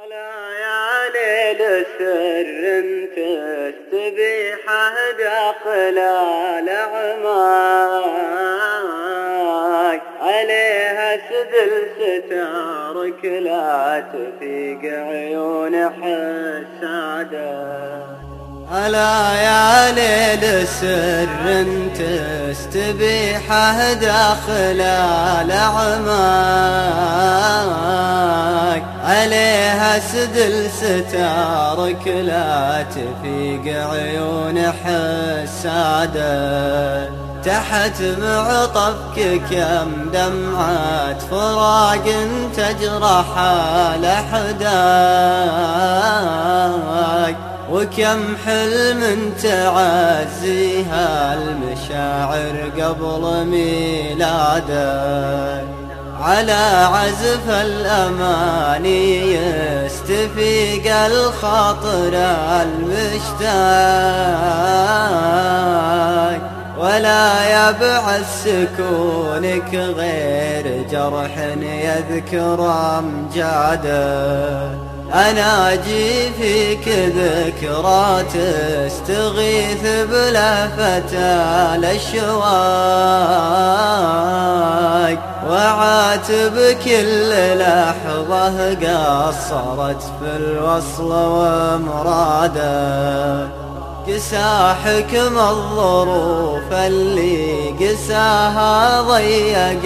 ليالي السر تستبيحه داخل الأعماق، عليها سدل ستارك لا تفيق عيون حساده. ليالي السر تستبيحه داخل الأعماق، عليها سدل ستارك لا تفيق عيون حساده. تحت معطفك كم دمعة فراق تجرح الأحداق، وكم حلم تعزيها المشاعر قبل ميلاده. على عزف الأماني يستفيق الخاطر المشتاق، ولا يبعث سكونك غير جرح يذكر أمجاده. أناجي فيك ذكرى تستغيث بلهفة الأشواق، وعاتب كل لحظة قصرت في الوصل ومراده. قسى حكم الظروف اللي قساها ضيق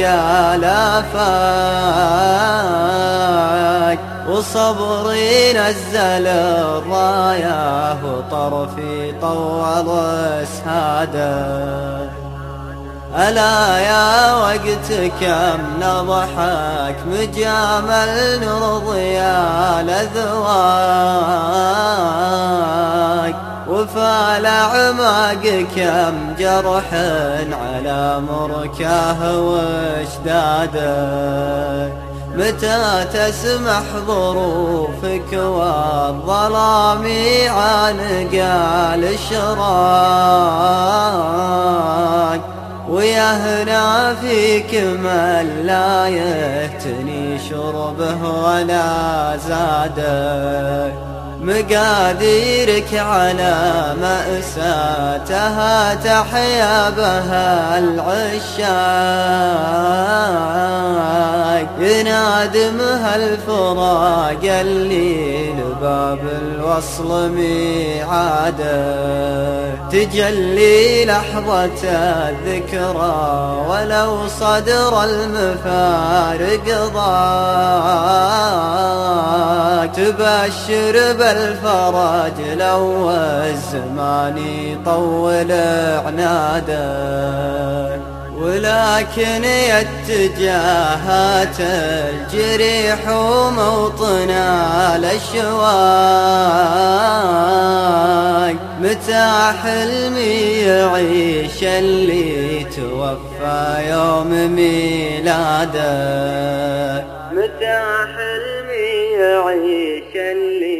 الآفاق، وصبري نزل الراية وطرفي طول اسهاده. ألا يا وقت كم نضحك مجامل نرضي الأذواق، وفال أعماق كم جرح على مركاه واشداده. متى تسمح ظروفك والظلام عانق الاشراق، ويهنا فيك من لا يهتني شربه ولا زاده. مقاديرك على مأساتها تحيا بها العشاق، ينادمها الفراق اللي لباب الوصل ميعاده. تجلي لحظة الذكرى ولو صدر المفارق ضاق، تبشر بالفرج لو الزمان يطول عناده. ولكن يتجاهات الجريح وموطنا الأشواق، متى حلمي يعيش اللي توفى يوم ميلاده. متى حلمي يعيش اللي